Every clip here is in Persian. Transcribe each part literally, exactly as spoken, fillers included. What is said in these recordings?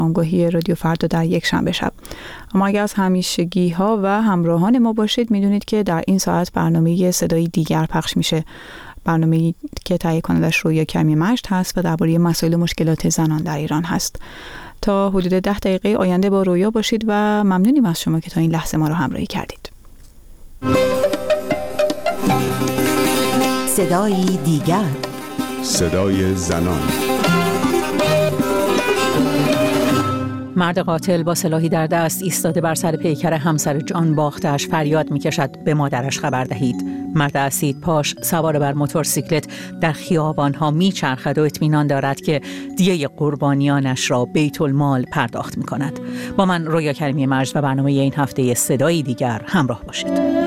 آگاهی رادیو فردا در یک شنبه شب. اما اگر از همیشگی ها و همراهان ما باشید میدونید که در این ساعت برنامه صدای دیگر پخش میشه، برنامه‌ای که تهیه کنندش رویا کریمی مجد هست و درباره مسائل و مشکلات زنان در ایران هست. تا حدود ده دقیقه آینده با رویا باشید و ممنونیم از شما که تا این لحظه ما رو همراهی کردید. صدای دیگر، صدای زنان. مرد قاتل با سلاحی در دست ایستاده بر سر پیکر همسر جان باختش فریاد می‌کشد به مادرش خبر دهید. مرد اسید پاش سوار بر موتورسیکلت در خیابان‌ها میچرخد و اطمینان دارد که دیه قربانیانش را بیت المال پرداخت می‌کند. با من رویا کریمی مجد و برنامه این هفته صدای دیگر همراه باشید.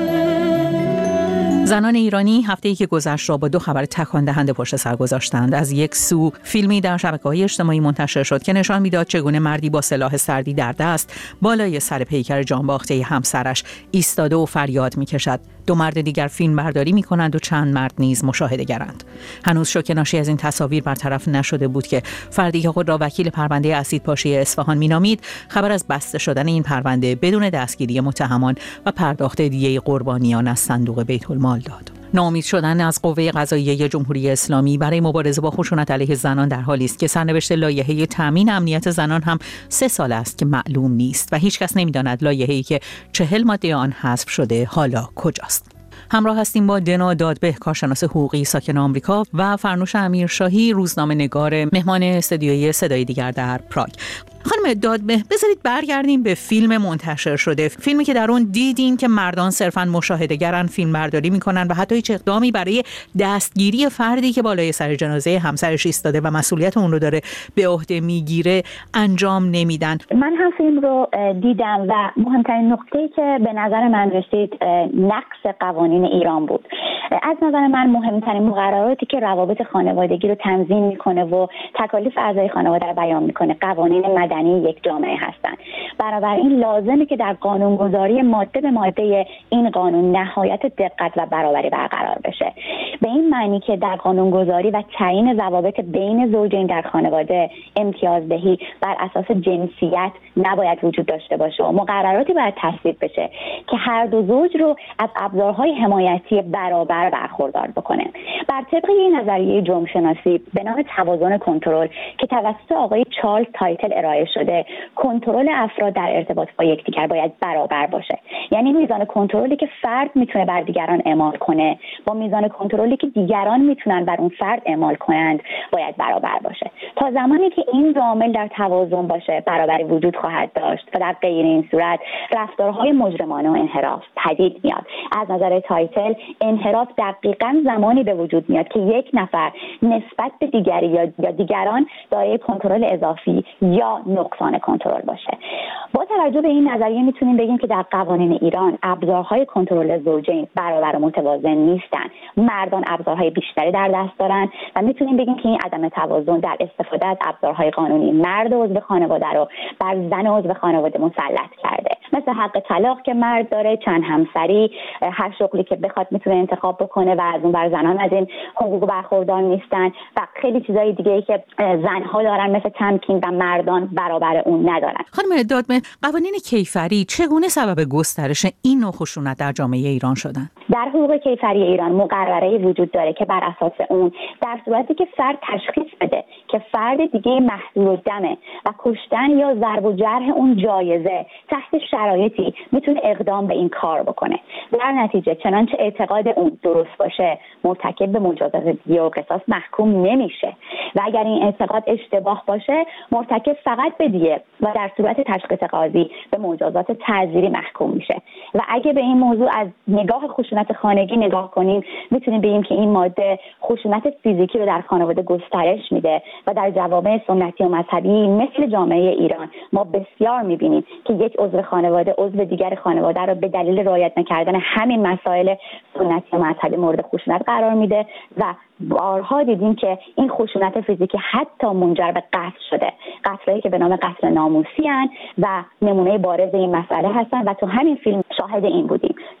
زنان ایرانی هفته‌ای که گذشت را با دو خبر تکان دهنده پشت سر گذاشتند. از یک سو فیلمی در شبکه‌های اجتماعی منتشر شد که نشان می‌داد چگونه مردی با سلاح سردی در دست بالای سر پیکر جانباخته همسرش ایستاده و فریاد می‌کشد. دو مرد دیگر فیلم برداری می‌کنند و چند مرد نیز مشاهده‌گرند. هنوز شوک ناشی از این تصاویر برطرف نشده بود که فردی که خود را وکیل پرونده اسیدپاشی اصفهان می‌نامید خبر از بسته شدن این پرونده بدون دستگیری متهمان و پرداخت دیه قربانیان از صندوق بیت المال داد. ناامید شدن از قوه قضاییه جمهوری اسلامی برای مبارزه با خشونت علیه زنان در حالی است که سرنوشت لایحه تامین امنیت زنان هم سه سال است که معلوم نیست و هیچ کس نمی‌داند لایحه‌ای که چهل ماده آن حذف شده حالا کجاست. همراه هستیم با دنا دادبه، کارشناس حقوقی ساکن آمریکا، و فرنوش امیرشاهی، روزنامه‌نگار، مهمان استودیوی صدای دیگر در پراگ. خانم دادبه، بذارید برگردیم به فیلم منتشر شده، فیلمی که در اون دیدین که مردان صرفاً مشاهده‌گرن، فیلم برداری میکنن و حتی هیچ اقدامی برای دستگیری فردی که بالای سر جنازه همسرش ایستاده و مسئولیت اون رو داره به عهده میگیره انجام نمیدن. من هم فیلم رو دیدم و مهمترین نقطه‌ای که به نظر من رسید نقص قوانین ایران بود. از نظر من مهمترین مقرراتی که روابط خانوادگی رو تنظیم میکنه و تکالیف اعضای خانواده رو بیان میکنه قوانین مدنی یک جامعه هستند. بنابراین لازمه که در قانونگذاری ماده به ماده این قانون نهایت دقت و برابری برقرار بشه. به این معنی که در قانونگذاری و تعیین ضوابط بین زوجین در خانواده امتیازدهی بر اساس جنسیت نباید وجود داشته باشه و مقرراتی باید تصویب بشه که هر دو زوج رو از ابزارهای حمایتی برابر برخوردار بکنه. بر طبق این نظریه جرم شناسی به نام توازن کنترل که توسط آقای چارلز تایتل ارائه شده، کنترل افراد در ارتباط با یکدیگر باید برابر باشه. یعنی میزان کنترلی که فرد میتونه بر دیگران اعمال کنه با میزان کنترلی که دیگران میتونن بر اون فرد اعمال کنند باید برابر باشه. تا زمانی که این دو عامل در توازن باشه برابری وجود خواهد داشت و در غیر این صورت رفتارهای مجرمانه و انحراف پدید میاد. از نظر تایتل انحراف دقیقاً زمانی به وجود میاد که یک نفر نسبت به دیگری یا دیگران دارای کنترل اضافی یا نقصان کنترل باشه. با توجه به این نظریه میتونیم بگیم که در قوانین ایران ابزارهای کنترل زوجین برابر و متوازن نیستن. مردان ابزارهای بیشتری در دست دارن و میتونیم بگیم که این عدم توازن در استفاده از ابزارهای قانونی مرد عضو خانواده رو بر زن عضو خانواده مسلط کرده. مثل حق طلاق که مرد داره، چند همسری، هر شغلی که بخواد میتونه انتخاب بکنه و از اون بر زنان از این حقوق برخوردار نیستن و خیلی چیزای دیگه‌ای که زنها دارن مثل تمکین و مردان برابر اون ندارن. خانم دادبه، قوانین کیفری چگونه سبب گسترش این نوع خشونت در جامعه ایران شدن؟ در حقوق کیفری ایران مقرره‌ای وجود داره که بر اساس اون در صورتی که فرد تشخیص بده که فرد دیگه محضور دمه و کشتن یا ضرب و جرح اون جایزه، تحت شرایطی میتونه اقدام به این کار بکنه. در نتیجه چنانچه اعتقاد اون درست باشه مرتکب به مجازات دیه و قصاص محکوم نمیشه و اگر این اعتقاد اشتباه باشه مرتکب فقط به دیه و در صورت تشخیص قاضی به مجازات تعزیری محکوم میشه. و اگه به این موضوع از نگاه خشونت خانگی نگاه کنیم میتونیم بگیم که این ماده خشونت فیزیکی رو در خانواده گسترش میده و در جوامع سنتی و مذهبی مثل جامعه ایران ما بسیار میبینیم که یک عضو خانواده عضو دیگر خانواده رو به دلیل رعایت نکردن همین مسائل سنتی و مذهبی مورد خشونت قرار میده و بارها دیدیم که این خشونت فیزیکی حتی منجر به قتل شده. قتلایی که به نام قتل ناموسی هستند و نمونه بارز این مسئله هستن و تو همین فیلم شاهد این بودیم.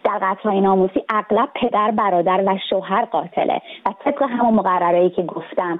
در قتل‌های ناموسی اغلب پدر، برادر و شوهر قاتله و طبق همون مقرره‌ای که گفتم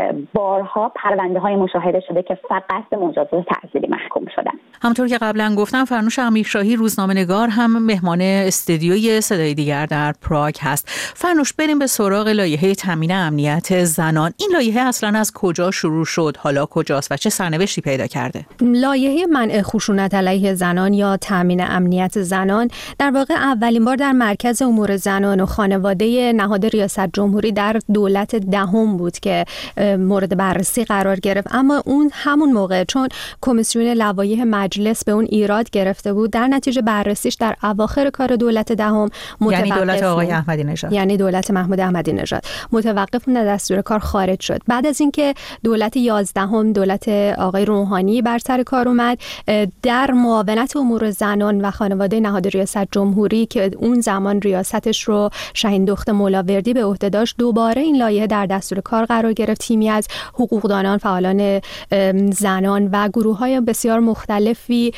بارها پرونده‌های مشاهده شده که فقط به مجازات تعزیری محکوم شدن. همونطور که قبلا گفتم فرنوش امیرشاهی روزنامه‌نگار هم مهمان استودیوی صدای دیگر در پراگ هست. فرنوش، بریم به سراغ لایحه تامین امنیت زنان. این لایحه اصلا از کجا شروع شد، حالا کجاست و چه سرنوشتی پیدا کرده؟ لایحه منع خشونت علیه زنان یا تامین امنیت زنان در واقع اولین بار در مرکز امور زنان و خانواده نهاد ریاست جمهوری در دولت دهم بود که مورد بررسی قرار گرفت، اما اون همون موقع چون کمیسیون لوایح مجلس به اون ایراد گرفته بود، در نتیجه بررسیش در اواخر کار دولت دهم متوقف، یعنی دولت آقای احمدی نژاد یعنی دولت محمود احمدی نژاد متوقف و دستور کار خارج شد. بعد از اینکه دولت یازدهم دولت آقای روحانی بر سر کار اومد، در معاونت امور زنان و خانواده نهاد ریاست جمهوری که اون زمان ریاستش رو شاهین دخت مولاوردی به عهده داشت، دوباره این لایحه در دستور کار قرار گرفت. تیمی از حقوقدانان، فعالان زنان و گروه‌های بسیار مختلفی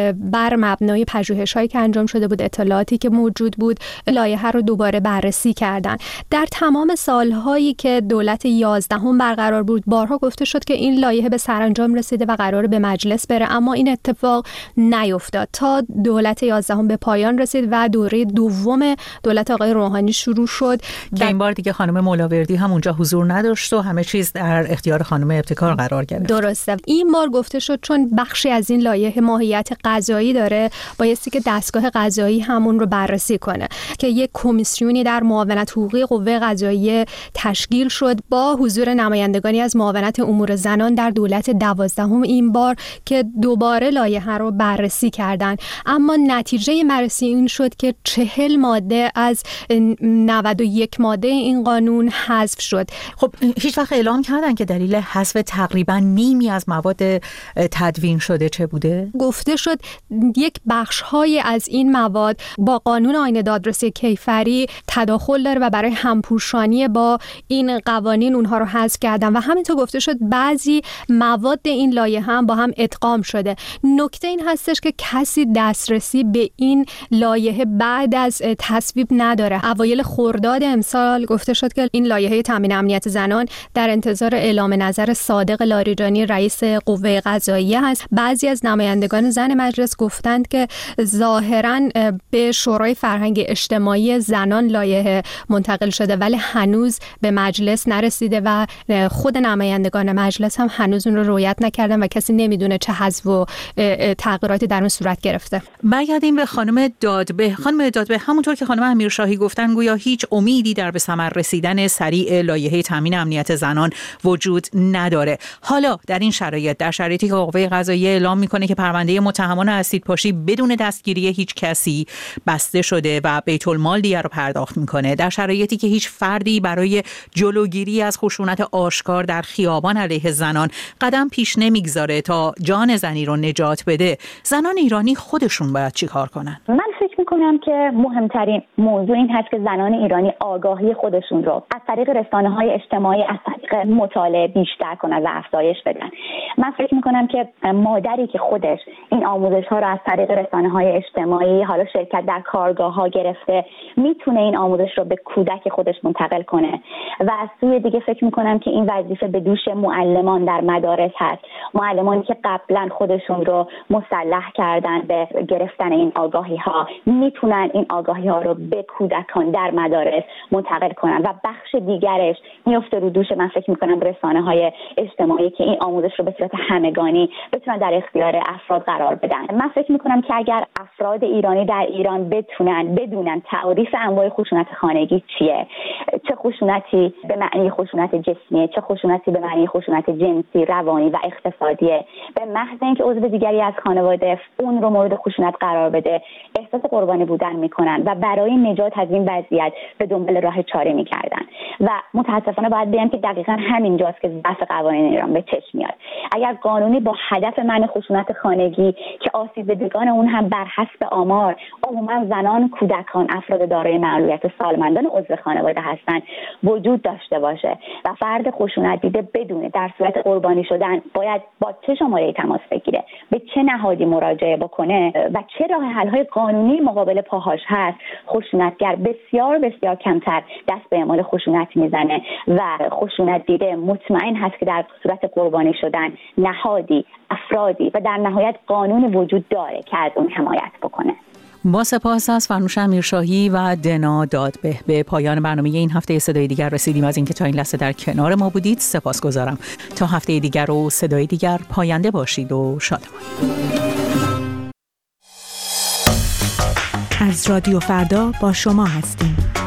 بر مبنای پژوهش‌هایی که انجام شده بود، اطلاعاتی که موجود بود، لایحه رو دوباره بررسی کردند. در تمام سال‌هایی که دولت یازدهم برقرار بود، بارها گفته شد که این لایحه به سرانجام رسیده و قرار به مجلس بره، اما این اتفاق نیفتاد تا دولت یازدهم به پایان رسید و دوره دوم دولت آقای روحانی شروع شد که این بار دیگه خانم مولاوردی هم اونجا حضور نداشت و همه چیز در اختیار خانم ابتکار قرار گرفت. درسته. این بار گفته شد چون بخشی از این لایحه ماهیت قضایی داره، بایستی که دستگاه قضایی همون رو بررسی کنه که یک کمیسیونی در معاونت حقوقی قوه قضاییه تشکیل شد با حضور نمایندگانی از معاونت امور زنان در دولت دوازدهم این بار که دوباره لایحه رو بررسی کردن. اما نتیجه بررسی این شد که چهل ماده از نود و یک ماده این قانون حذف شد. خب هیچ وقت اعلام کردن که دلیل حذف تقریبا نیمی از مواد تدوین شده چه بوده؟ گفته شد یک بخش‌های از این مواد با قانون آیین دادرسی کیفری تداخل داره و برای همپوشانی با این قوانین اونها رو حذف کردن و همینطور گفته شد بعضی مواد این لایحه هم با هم ادغام شده. نکته این هستش که کسی دسترسی به این لایحه بعد از تصویب نداره. اوایل خرداد امسال گفته شد که این لایحه تامین امنیت زنان در انتظار اعلام نظر صادق لاریجانی رئیس قوه قضاییه هست. بعضی از نمایندگان زن مجلس گفتند که ظاهراً به شورای فرهنگ اجتماعی زنان لایحه منتقل شده ولی هنوز به مجلس نرسیده و خود نمایندگان مجلس هم هنوز اون رو رعایت نکردن و کسی نمیدونه چه حذف و تغییراتی در اون صورت گرفته. برگردیم به خانم دادبه. خانم دادبه، همونطور که خانم امیرشاهی گفتن گویا هیچ امیدی در به ثمر رسیدن سریع لایحه تامین امنیت زنان وجود نداره. حالا در این شرایط، در شرایطی که قوه قضاییه اعلام میکنه که پرونده متهمان اسیدپاشی بدون دستگیری هیچ کسی بسته شده و بیت المال دیگر رو پرداخت میکنه، در شرایطی که هیچ فردی برای جلوگیری از خشونت آشکار در خیابان علیه زنان قدم پیش نمیگذاره تا جان زنی رو نجات بده، زنان ایرانی خودشون باید چی کار کنن؟ من فکر میکنم که مهمترین موضوع این هست که زنان ایرانی آگاهی خودشون رو از طریق رسانه‌های اجتماعی، از طریق مطالعه بیشتر کنن و افزایش بدن. من فکر میکنم که مادری که خودش این آموزش‌ها رو از طریق رسانه‌های اجتماعی، حالا شرکت در کارگاه‌ها گرفته، میتونه این آموزش رو به کودک خودش منتقل کنه و از سوی دیگه فکر میکنم که این وظیفه به دوش معلمان در مدارس هست. معلمانی که قبلا خودشون رو مسلح کردن به گرفتن این آگاهی‌ها میتونن این آگاهی‌ها رو به کودکان در مدارس منتقل کنن و بخش دیگرش میفته رو دوش من فکر میکنم رسانه‌های اجتماعی که این آموزش رو به صورت همگانی بتونن در اختیار افراد قرار بدن. من فکر میکنم که اگر افراد ایرانی در ایران بتونن بدونن تعریف انواع خشونت خانگی چیه، چه خشونتی به معنی خشونت جسمی، چه خشونتی به معنی خشونت جنسی، روانی و اقتصادیه، به محض اینکه عضو دیگری از خانواده اون رو مورد خشونت قرار بده احساس قربانی بودن میکنن و برای نجات از این وضعیت به دنبال راه چاره میکردن و متاسفانه باید بگم که دقیقاً همین جاست که ضعف قوانین ایران به چشم میاد. اگر قانونی با هدف منع خشونت خانگی که آسیب دیدگان اون هم بر حسب آمار عموما زنان، کودکان، افراد دارای معلولیت و سالمندان عضو خانواده هستند وجود داشته باشه و فرد خشونت دیده بدونه در صورت قربانی شدن باید با چه شماره‌ای تماس بگیره، به چه نهادی مراجعه بکنه و چه راه حل‌های قانونی مقابل پاهاش هست، خشونتگر بسیار بسیار کمتر دست به اعمال خشونت میزنه و خشونت دیده مطمئن هست که در صورت قربانی شدن نهادی، افرادی و در نهایت قانون وجود داره که از اون حمایت بکنه. با سپاس از فرنوش امیرشاهی و دنا دادبه. به پایان برنامه این هفته صدای دیگر رسیدیم. از اینکه تا این لحظه در کنار ما بودید سپاسگزارم. تا هفته دیگر و صدای دیگر پاینده باشید و شادمان. از رادیو فردا با شما هستیم.